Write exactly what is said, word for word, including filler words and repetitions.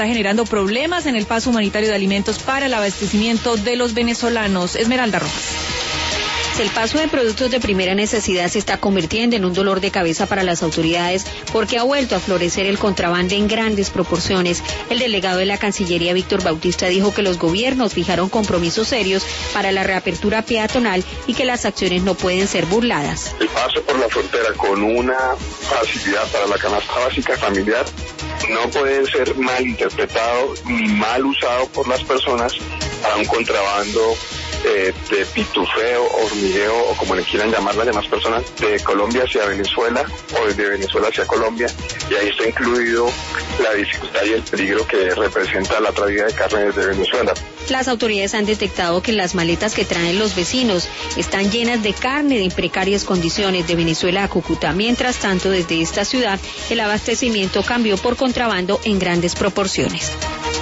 está generando problemas en el paso humanitario de alimentos para el abastecimiento de los venezolanos. Esmeralda Rojas. El paso de productos de primera necesidad se está convirtiendo en un dolor de cabeza para las autoridades porque ha vuelto a florecer el contrabando en grandes proporciones. El delegado de la Cancillería, Víctor Bautista, dijo que los gobiernos fijaron compromisos serios para la reapertura peatonal y que las acciones no pueden ser burladas. El paso por la frontera con una facilidad para la canasta básica familiar no puede ser mal interpretado ni mal usado por las personas para un contrabando Eh, de pitufeo, hormigueo o como le quieran llamar las demás personas, de Colombia hacia Venezuela o de Venezuela hacia Colombia, y ahí está incluido la dificultad y el peligro que representa la traída de carne desde Venezuela. Las autoridades han detectado que las maletas que traen los vecinos están llenas de carne en precarias condiciones de Venezuela a Cúcuta. Mientras tanto, desde esta ciudad, el abastecimiento cambió por contrabando en grandes proporciones.